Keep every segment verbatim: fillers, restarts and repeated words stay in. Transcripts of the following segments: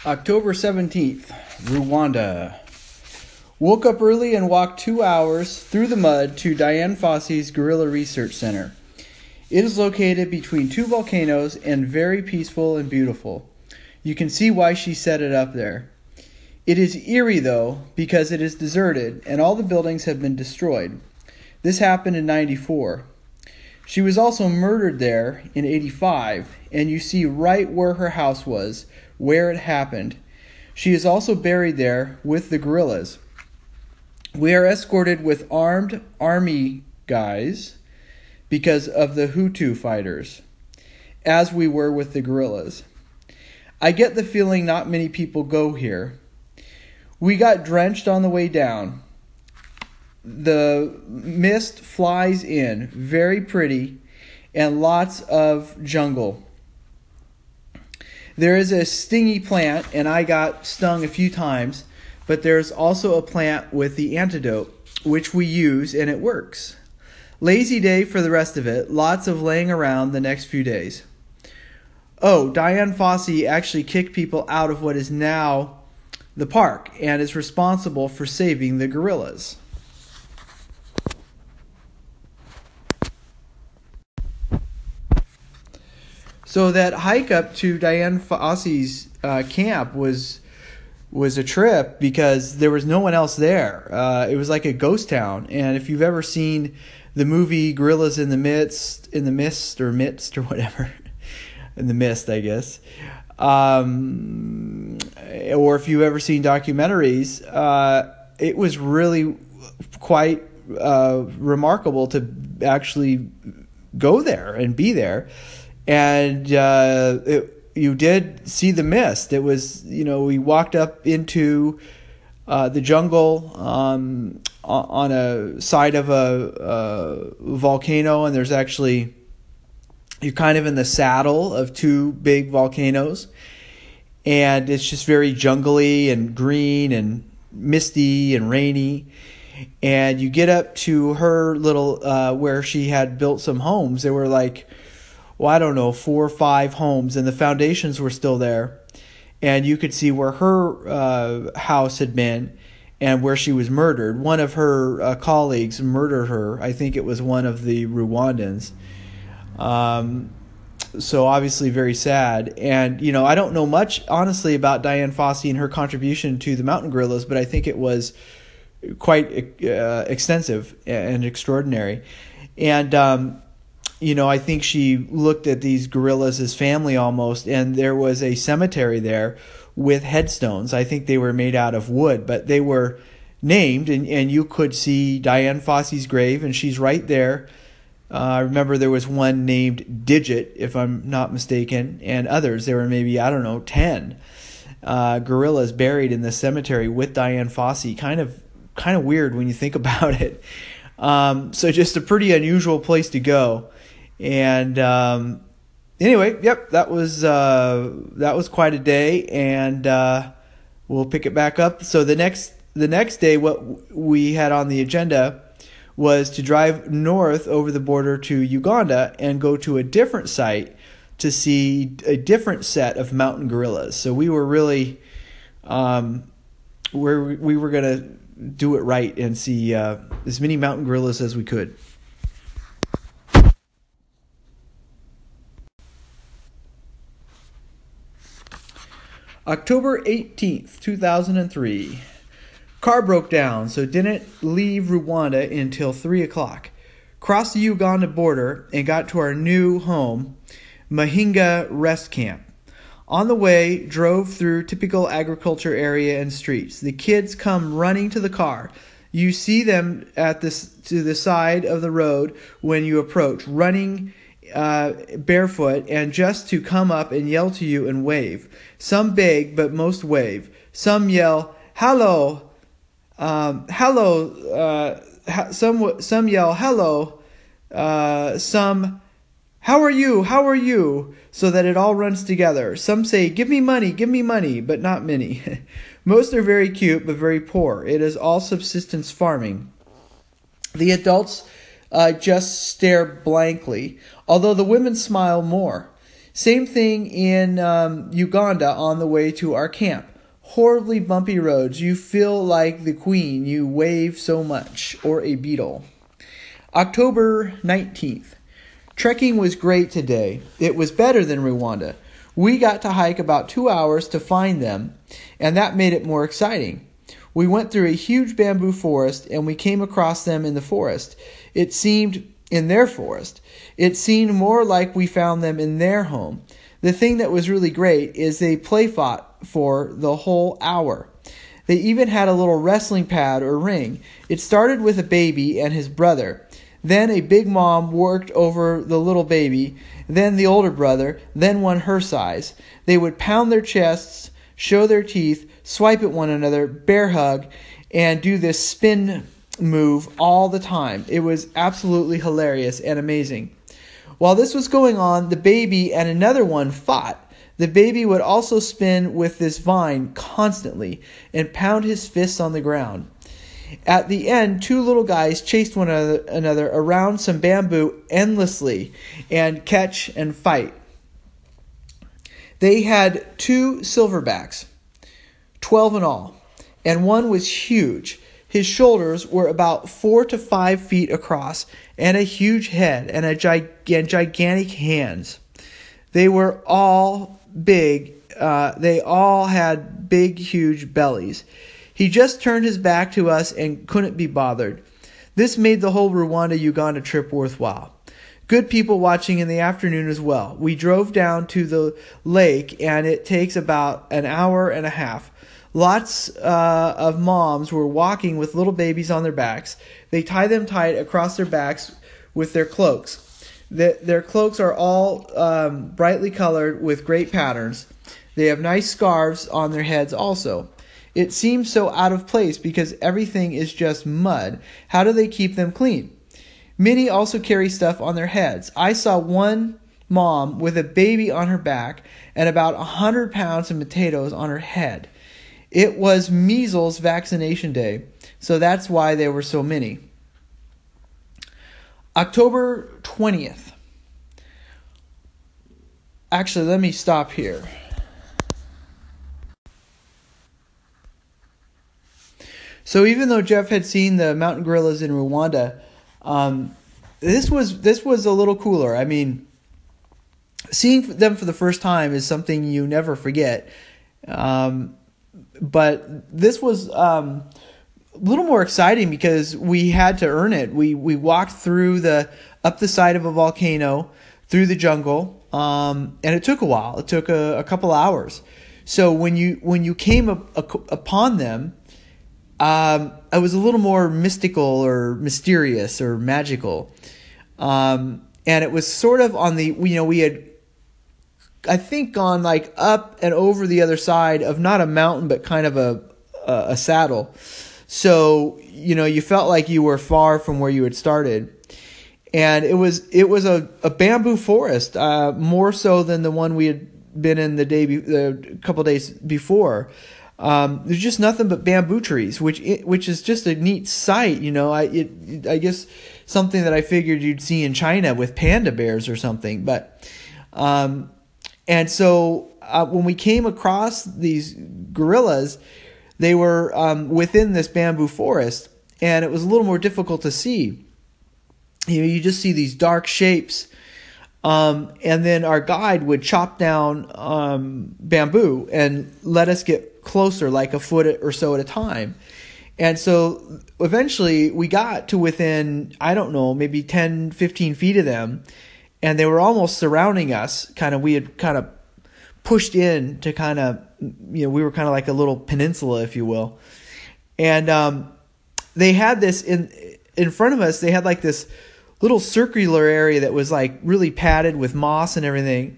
October seventeenth, Rwanda. Woke up early and walked two hours through the mud to Dian Fossey's Gorilla Research Center. It is located between two volcanoes and very peaceful and beautiful. You can see why she set it up there. It is eerie, though, because it is deserted and all the buildings have been destroyed. This happened in ninety-four. She was also murdered there in eighty-five, and you see right where her house was, where it happened. She is also buried there with the gorillas. We are escorted with armed army guys because of the Hutu fighters, as we were with the gorillas. I get the feeling not many people go here. We got drenched on the way down. The mist flies in, very pretty, and lots of jungle. There is a stingy plant, and I got stung a few times, but there's also a plant with the antidote, which we use, and it works. Lazy day for the rest of it, lots of laying around the next few days. Oh, Dian Fossey actually kicked people out of what is now the park, and is responsible for saving the gorillas. So that hike up to Dian Fossey's uh, camp was was a trip because there was no one else there. Uh, it was like a ghost town. And if you've ever seen the movie Gorillas in the Mist, in the Mist or Midst or whatever, in the Mist, I guess, um, or if you've ever seen documentaries, uh, it was really quite uh, remarkable to actually go there and be there. And uh, it, you did see the mist. It was, you know, we walked up into uh, the jungle um, on a side of a, a volcano, and there's actually, you're kind of in the saddle of two big volcanoes, and it's just very jungly and green and misty and rainy. And you get up to her little, uh, where she had built some homes. There were like, well, I don't know, four or five homes, and the foundations were still there. And you could see where her uh, house had been and where she was murdered. One of her uh, colleagues murdered her. I think it was one of the Rwandans. Um, so obviously very sad. And, you know, I don't know much, honestly, about Dian Fossey and her contribution to the mountain gorillas, but I think it was quite uh, extensive and extraordinary. And, um, you know, I think she looked at these gorillas as family almost, and there was a cemetery there with headstones. I think they were made out of wood, but they were named, and, and you could see Dian Fossey's grave, and she's right there. Uh, I remember there was one named Digit, if I'm not mistaken, and others. There were maybe, I don't know, ten uh, gorillas buried in the cemetery with Dian Fossey. Kind of, kind of weird when you think about it. Um, so just a pretty unusual place to go. And um, anyway, yep, that was uh, that was quite a day, and uh, we'll pick it back up. So the next the next day, what we had on the agenda was to drive north over the border to Uganda and go to a different site to see a different set of mountain gorillas. So we were really um, where we were gonna do it right and see uh, as many mountain gorillas as we could. October eighteenth, two thousand three. Car broke down, so didn't leave Rwanda until three o'clock. Crossed the Uganda border and got to our new home, Mahinga Rest Camp. On the way, drove through typical agriculture area and streets. The kids come running to the car. You see them at this to the side of the road when you approach, running Uh, barefoot, and just to come up and yell to you and wave. Some beg, but most wave. Some yell, "Hello, um, hello." Uh, ha- some some yell, "Hello." Uh, some, "How are you? How are you?" So that it all runs together. Some say, "Give me money, give me money," but not many. Most are very cute, but very poor. It is all subsistence farming. The adults uh, just stare blankly, although the women smile more. Same thing in um, Uganda on the way to our camp. Horribly bumpy roads. You feel like the queen. You wave so much. Or a beetle. October nineteenth. Trekking was great today. It was better than Rwanda. We got to hike about two hours to find them, and that made it more exciting. We went through a huge bamboo forest, and we came across them in the forest. It seemed in their forest. It seemed more like we found them in their home. The thing that was really great is they play fought for the whole hour. They even had a little wrestling pad or ring. It started with a baby and his brother. Then a big mom worked over the little baby, then the older brother, then one her size. They would pound their chests, show their teeth, swipe at one another, bear hug, and do this spin move all the time. It was absolutely hilarious and amazing. While this was going on, the baby and another one fought. The baby would also spin with this vine constantly and pound his fists on the ground. At the end, two little guys chased one another around some bamboo endlessly and catch and fight. They had two silverbacks, twelve in all, and one was huge. His shoulders were about four to five feet across, and a huge head and a gig- gigantic hands. They were all big. Uh, they all had big, huge bellies. He just turned his back to us and couldn't be bothered. This made the whole Rwanda-Uganda trip worthwhile. Good people watching in the afternoon as well. We drove down to the lake, and it takes about an hour and a half. Lots uh, of moms were walking with little babies on their backs. They tie them tight across their backs with their cloaks. The, their cloaks are all um, brightly colored with great patterns. They have nice scarves on their heads also. It seems so out of place because everything is just mud. How do they keep them clean? Many also carry stuff on their heads. I saw one mom with a baby on her back and about one hundred pounds of potatoes on her head. It was measles vaccination day, so that's why there were so many. October twentieth. Actually, let me stop here. So even though Jeff had seen the mountain gorillas in Rwanda, um, this was this was a little cooler. I mean, seeing them for the first time is something you never forget. Um, but this was um, a little more exciting because we had to earn it. We we walked through the up the side of a volcano, through the jungle, um, and it took a while. It took a, a couple hours. So when you when you came up, upon them, Um, it was a little more mystical or mysterious or magical. Um, and it was sort of on the, you know, we had, I think, gone like up and over the other side of not a mountain, but kind of a, a, a saddle. So, you know, you felt like you were far from where you had started. And it was, it was a, a bamboo forest, uh, more so than the one we had been in the day, be, the couple days before. Um, there's just nothing but bamboo trees, which which is just a neat sight, you know. I it, I guess something that I figured you'd see in China with panda bears or something. But um, and so uh, when we came across these gorillas, they were um, within this bamboo forest, and it was a little more difficult to see. You know, you just see these dark shapes. Um, and then our guide would chop down um, bamboo and let us get closer, like a foot or so at a time. And so eventually we got to within, I don't know, maybe ten, fifteen feet of them. And they were almost surrounding us. Kind of, we had kind of pushed in to kind of, you know, we were kind of like a little peninsula, if you will. And um, they had this in in front of us. They had like this little circular area that was like really padded with moss and everything.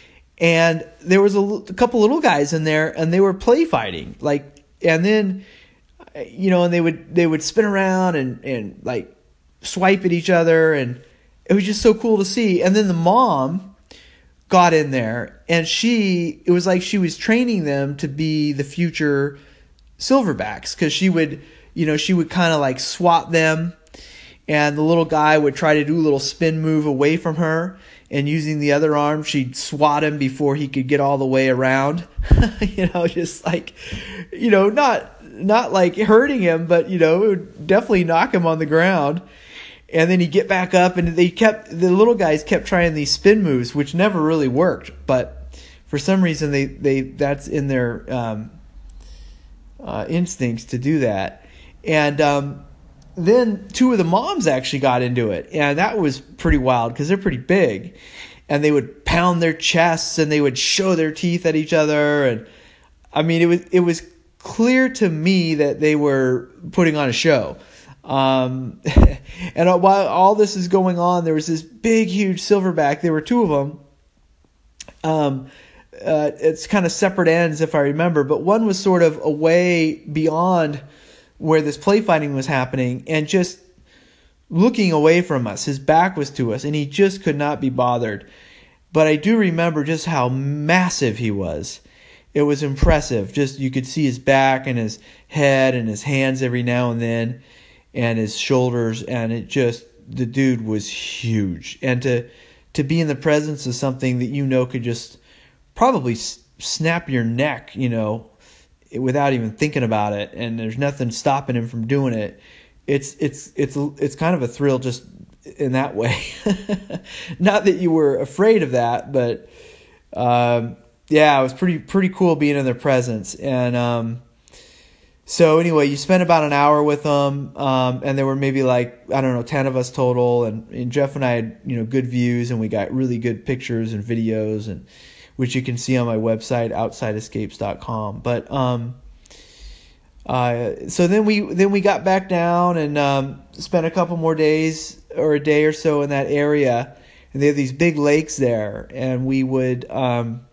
And there was a, a couple little guys in there, and they were play fighting. Like, and then, you know, and they would they would spin around and, and like swipe at each other, and it was just so cool to see. And then the mom got in there, and she, it was like she was training them to be the future silverbacks, because she would, you know, she would kind of like swat them. And the little guy would try to do a little spin move away from her. and using the other arm, she'd swat him before he could get all the way around. You know, just like, you know, not not like hurting him, but, you know, it would definitely knock him on the ground. And then he'd get back up, and they kept, the little guys kept trying these spin moves, which never really worked. But for some reason, they, they that's in their um, uh, instincts to do that. And um, then two of the moms actually got into it, and that was pretty wild because they're pretty big. And they would pound their chests, and they would show their teeth at each other. And I mean, it was it was clear to me that they were putting on a show. Um, and while all this is going on, there was this big, huge silverback. There were two of them. Um, uh, it's kind of separate ends, if I remember, but one was sort of away beyond where this play fighting was happening and just looking away from us. His back was to us, and he just could not be bothered. But I do remember just how massive he was. It was impressive. Just, you could see his back and his head and his hands every now and then, and his shoulders, and it just, the dude was huge. And to to be in the presence of something that you know could just probably s- snap your neck, you know, without even thinking about it, and there's nothing stopping him from doing it. It's it's it's it's kind of a thrill just in that way. Not that you were afraid of that, but um, yeah, it was pretty pretty cool being in their presence. And um, so anyway, you spent about an hour with them, um, and there were maybe like, I don't know, ten of us total. And, and Jeff and I had, you know, good views, and we got really good pictures and videos, and which you can see on my website, outside escapes dot com. But um, uh, so then we then we got back down and um, spent a couple more days or a day or so in that area, and they have these big lakes there, and we would. Um,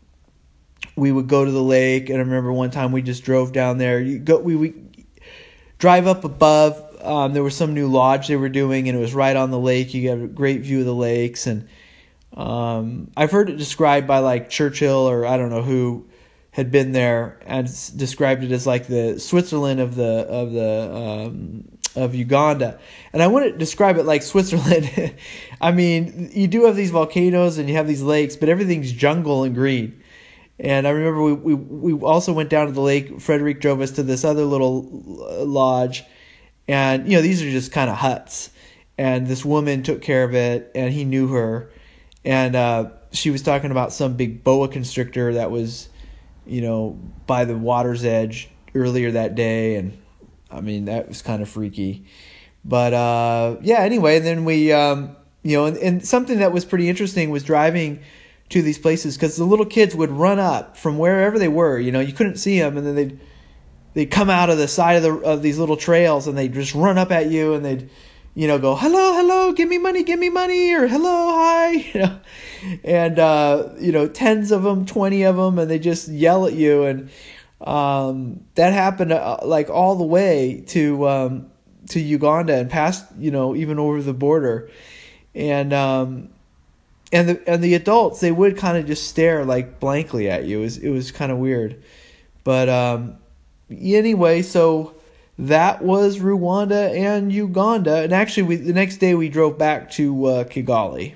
We would go to the lake, and I remember one time we just drove down there. You go, we we drive up above. Um, there was some new lodge they were doing, and it was right on the lake. You got a great view of the lakes, and um, I've heard it described by like Churchill or I don't know who had been there and described it as like the Switzerland of the of the um, of Uganda. And I wouldn't describe it like Switzerland. I mean, you do have these volcanoes and you have these lakes, but everything's jungle and green. And I remember we, we we also went down to the lake. Frederick drove us to this other little lodge. And, you know, these are just kind of huts. And this woman took care of it, and he knew her. And uh, she was talking about some big boa constrictor that was, you know, by the water's edge earlier that day. And, I mean, that was kind of freaky. But, uh, yeah, anyway, then we, um, you know, and, and something that was pretty interesting was driving to these places, because the little kids would run up from wherever they were. You know, you couldn't see them, and then they'd they'd come out of the side of the of these little trails, and they'd just run up at you, and they'd, you know, go, hello, hello, give me money, give me money, or hello, hi, you know, and uh, you know, tens of them, twenty of them, and they just yell at you, and um, that happened uh, like all the way to um, to Uganda and past, you know, even over the border, and. Um, And the and the adults, they would kind of just stare like blankly at you. It was, it was kind of weird. But um, anyway, so that was Rwanda and Uganda. And actually, we, the next day we drove back to uh, Kigali.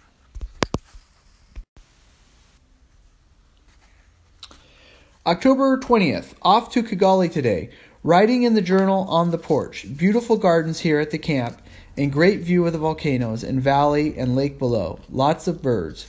October twentieth, off to Kigali today. Writing in the journal on the porch. Beautiful gardens here at the camp. And great view of the volcanoes and valley and lake below. Lots of birds.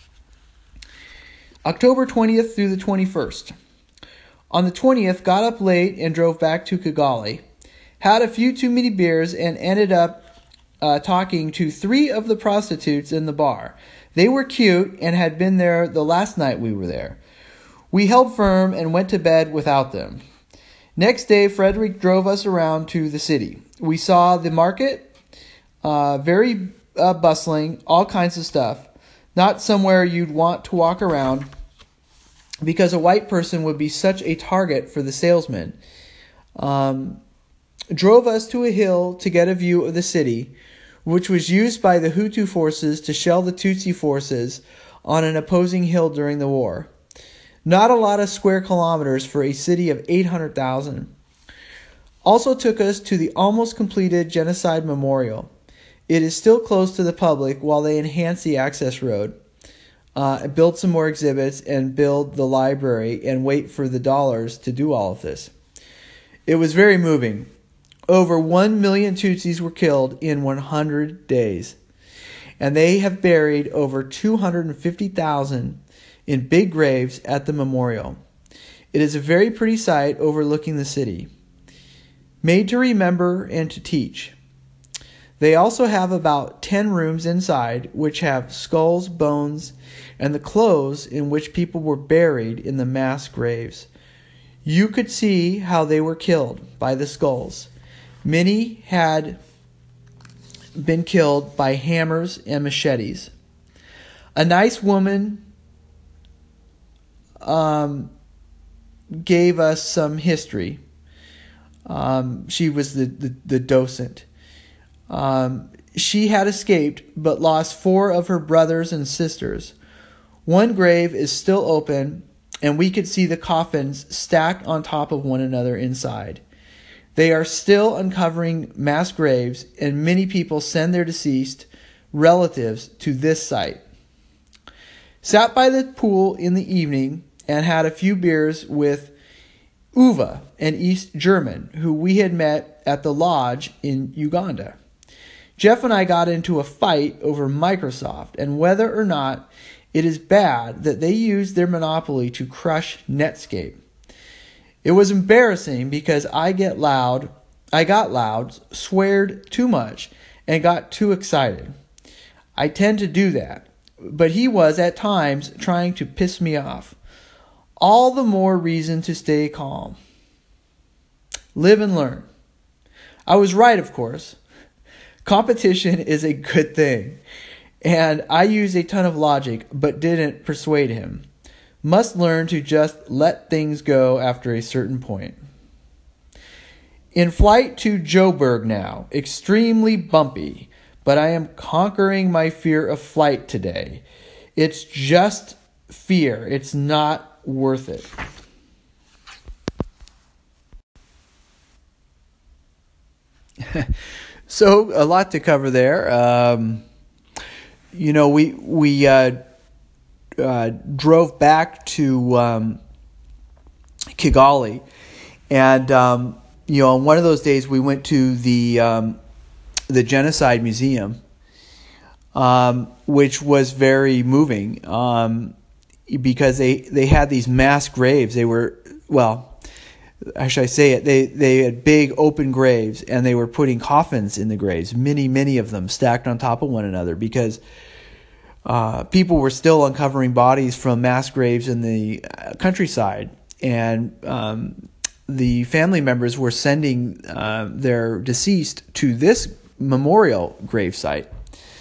October twentieth through the twenty-first. On the twentieth, got up late and drove back to Kigali. Had a few too many beers and ended up uh, talking to three of the prostitutes in the bar. They were cute and had been there the last night we were there. We held firm and went to bed without them. Next day, Frederick drove us around to the city. We saw the market. Uh, very uh, bustling, all kinds of stuff. Not somewhere you'd want to walk around because a white person would be such a target for the salesman. Um, drove us to a hill to get a view of the city, which was used by the Hutu forces to shell the Tutsi forces on an opposing hill during the war. Not a lot of square kilometers for a city of eight hundred thousand. Also took us to the almost completed genocide memorial. It is still closed to the public while they enhance the access road, uh, build some more exhibits, and build the library and wait for the dollars to do all of this. It was very moving. Over one million Tutsis were killed in one hundred days. And they have buried over two hundred fifty thousand in big graves at the memorial. It is a very pretty sight overlooking the city, made to remember and to teach. They also have about ten rooms inside, which have skulls, bones, and the clothes in which people were buried in the mass graves. You could see how they were killed by the skulls. Many had been killed by hammers and machetes. A nice woman um, gave us some history. Um, she was the, the, the docent. Um, she had escaped, but lost four of her brothers and sisters. One grave is still open, and we could see the coffins stacked on top of one another inside. They are still uncovering mass graves, and many people send their deceased relatives to this site. Sat by the pool in the evening and had a few beers with Uva, an East German, who we had met at the lodge in Uganda. Jeff and I got into a fight over Microsoft and whether or not it is bad that they use their monopoly to crush Netscape. It was embarrassing because I get loud, I got loud, sweared too much, and got too excited. I tend to do that, but he was at times trying to piss me off. All the more reason to stay calm. Live and learn. I was right, of course. Competition is a good thing, and I used a ton of logic, but didn't persuade him. Must learn to just let things go after a certain point. In flight to Joburg now, extremely bumpy, but I am conquering my fear of flight today. It's just fear. It's not worth it. So a lot to cover there. Um, you know, we we uh, uh, drove back to um, Kigali, and um, you know, on one of those days we went to the um, the Genocide Museum, um, which was very moving um, because they they had these mass graves. They were well. How should I say it? They they had big open graves, and they were putting coffins in the graves, many, many of them stacked on top of one another, because uh, people were still uncovering bodies from mass graves in the countryside, and um, the family members were sending uh, their deceased to this memorial gravesite.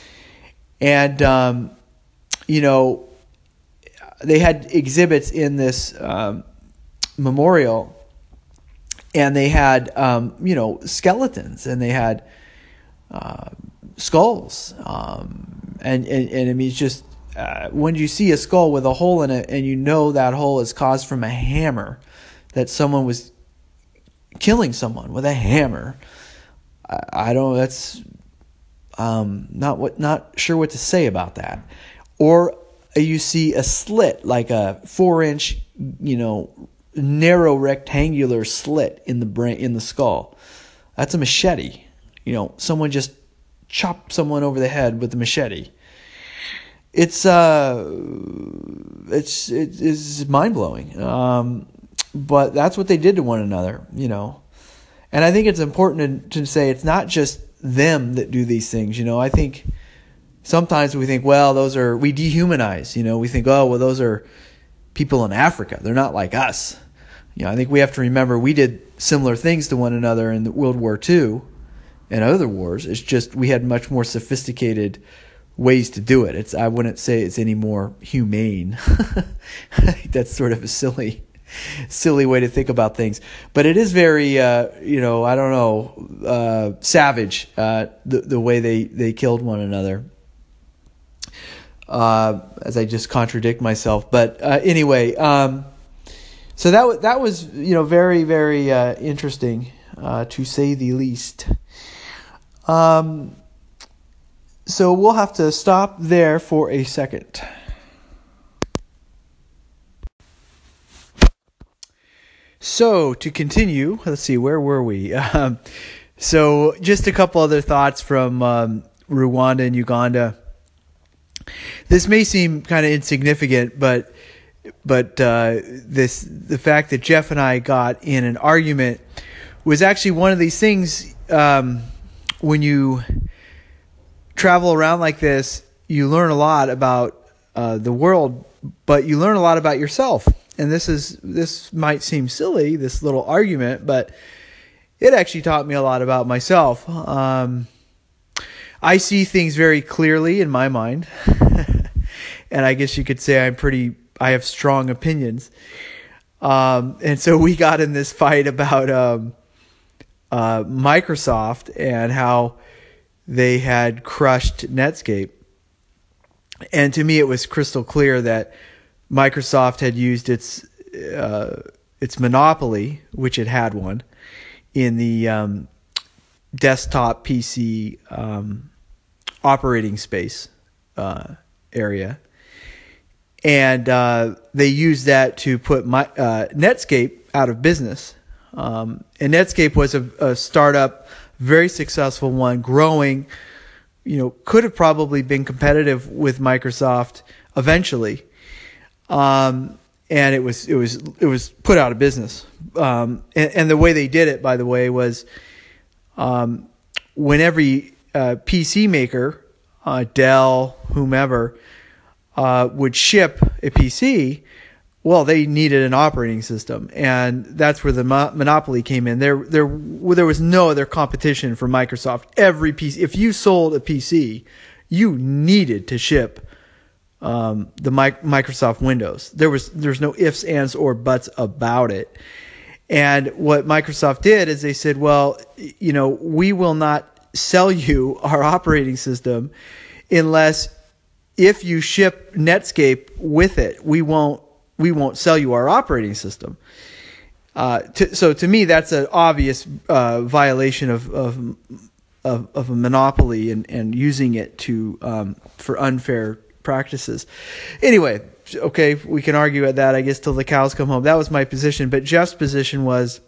And, um, you know, they had exhibits in this um, memorial. And they had, um, you know, skeletons, and they had uh, skulls, um, and, and and I mean, it's just uh, when you see a skull with a hole in it, and you know that hole is caused from a hammer, that someone was killing someone with a hammer. I, I don't. That's um, not what. Not sure what to say about that. Or you see a slit, like a four-inch, you know, narrow rectangular slit in the brain, in the skull. That's a machete. You know, someone just chopped someone over the head with a machete. It's uh, it's it is mind blowing. Um, but that's what they did to one another. You know, and I think it's important to, to say it's not just them that do these things. You know, I think sometimes we think, well, those are, we dehumanize. You know, we think, oh, well, those are people in Africa. They're not like us. You know, I think we have to remember we did similar things to one another in World War Two and other wars. It's just we had much more sophisticated ways to do it. It's I wouldn't say it's any more humane. I think that's sort of a silly, silly way to think about things. But it is very, uh, you know, I don't know, uh, savage, uh, the the way they, they killed one another. Uh, as I just contradict myself. But uh, anyway, um, so that was, that was, you know, very, very uh, interesting, uh, to say the least. Um, So we'll have to stop there for a second. So to continue, let's see, where were we? Um, so just a couple other thoughts from um, Rwanda and Uganda. This may seem kind of insignificant, but but uh, this the fact that Jeff and I got in an argument was actually one of these things. Um, when you travel around like this, you learn a lot about uh, the world, but you learn a lot about yourself. And this is this might seem silly, this little argument, but it actually taught me a lot about myself. Um, I see things very clearly in my mind, and I guess you could say I'm pretty. I have strong opinions, um, and so we got in this fight about um, uh, Microsoft and how they had crushed Netscape. And to me, it was crystal clear that Microsoft had used its uh, its monopoly, which it had one, in the um, desktop P C um, operating space uh, area, and uh, they used that to put my, uh, Netscape out of business. Um, and Netscape was a, a startup, very successful one, growing. You know, could have probably been competitive with Microsoft eventually. Um, and it was, it was, it was put out of business. Um, and, and the way they did it, by the way, was, um, when every, uh, P C maker, uh, Dell, whomever, uh, would ship a P C, well, they needed an operating system, and that's where the mo- monopoly came in. There, there, there was no other competition for Microsoft. Every P C, if you sold a P C, you needed to ship um, the Mi- Microsoft Windows. There was, there's no ifs, ands, or buts about it. And what Microsoft did is they said, well, you know, we will not sell you our operating system unless if you ship Netscape with it, we won't. we won't sell you our operating system. Uh, to, so to me, that's an obvious uh, violation of, of of of a monopoly and, and using it to um, for unfair practices. Anyway, okay, we can argue at that, I guess, till the cows come home. That was my position. But Jeff's position was,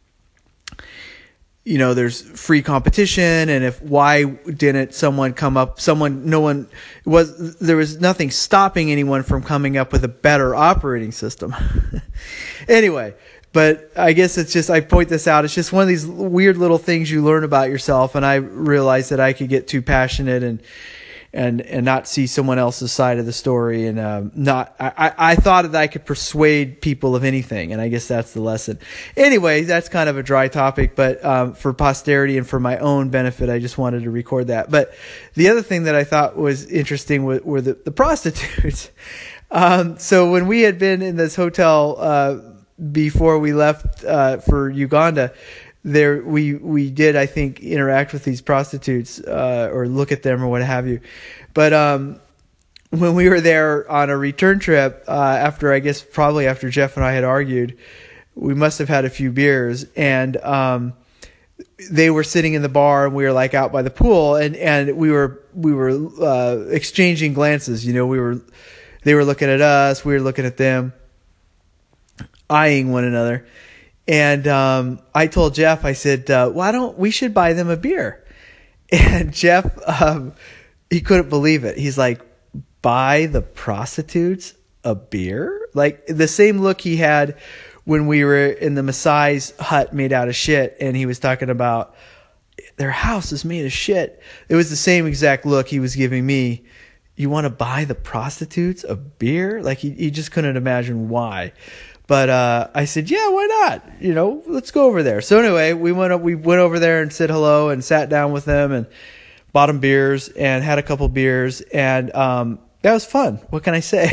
you know, there's free competition, and if why didn't someone come up? Someone, no one was. There was nothing stopping anyone from coming up with a better operating system. Anyway, but I guess it's just I point this out. It's just one of these weird little things you learn about yourself, and I realized that I could get too passionate and and and not see someone else's side of the story, and um, not. I, I thought that I could persuade people of anything, and I guess that's the lesson. Anyway, that's kind of a dry topic, but um, for posterity and for my own benefit, I just wanted to record that. But the other thing that I thought was interesting were, were the, the prostitutes. Um, so when we had been in this hotel uh, before we left uh, for Uganda, there we we did I think interact with these prostitutes uh, or look at them or what have you, but um, when we were there on a return trip uh, after I guess probably after Jeff and I had argued, we must have had a few beers, and um, they were sitting in the bar and we were like out by the pool, and and we were we were uh, exchanging glances. You know, we were they were looking at us, we were looking at them, eyeing one another. And um, I told Jeff, I said, uh, why don't we should buy them a beer? And Jeff, um, he couldn't believe it. He's like, buy the prostitutes a beer? Like the same look he had when we were in the Maasai's hut made out of shit, and he was talking about their house is made of shit. It was the same exact look he was giving me. You want to buy the prostitutes a beer? Like he, he just couldn't imagine why. But uh, I said, yeah, why not? You know, let's go over there. So anyway, we went up, we went over there and said hello and sat down with them and bought them beers and had a couple beers. And um, that was fun. What can I say?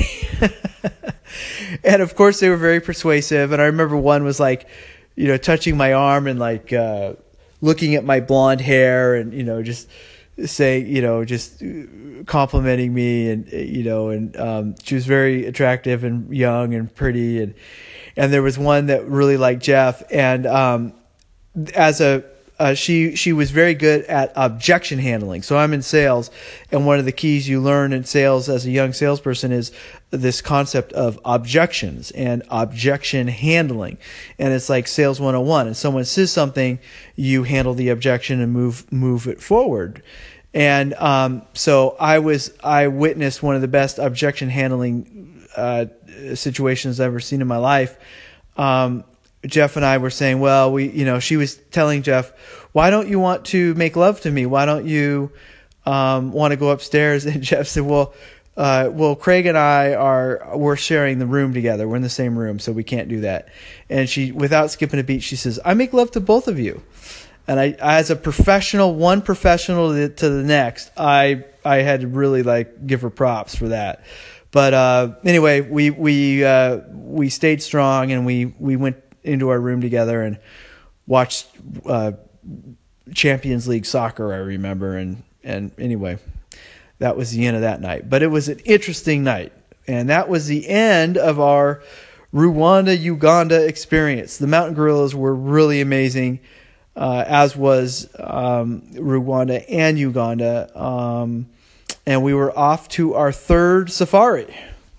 And of course, they were very persuasive. And I remember one was like, you know, touching my arm and like uh, looking at my blonde hair and, you know, just saying, you know, just complimenting me, and, you know, and um, she was very attractive and young and pretty. And, and there was one that really liked Jeff. And um, as a, uh, she she was very good at objection handling. So I'm in sales, and one of the keys you learn in sales as a young salesperson is this concept of objections and objection handling. And it's like sales one oh one. And someone says something, you handle the objection and move move it forward. And um, so I was I witnessed one of the best objection handling uh, situations I've ever seen in my life. Um, Jeff and I were saying, well, we, you know, she was telling Jeff, why don't you want to make love to me? Why don't you um, want to go upstairs? And Jeff said, well, uh, well, Craig and I are, we're sharing the room together. We're in the same room, so we can't do that. And she, without skipping a beat, she says, I make love to both of you. And I, as a professional, one professional to the, to the next, I, I had to really like give her props for that. But uh, anyway, we we uh, we stayed strong, and we, we went into our room together and watched uh, Champions League soccer, I remember. And, and anyway, that was the end of that night. But it was an interesting night. And that was the end of our Rwanda-Uganda experience. The Mountain Gorillas were really amazing, uh, as was um, Rwanda and Uganda. Um, and we were off to our third safari.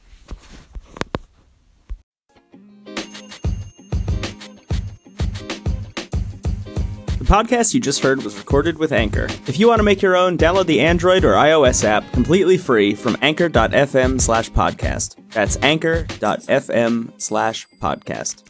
The podcast you just heard was recorded with Anchor. If you want to make your own, download the Android or iOS app completely free from anchor.fm slash podcast. That's anchor.fm slash podcast.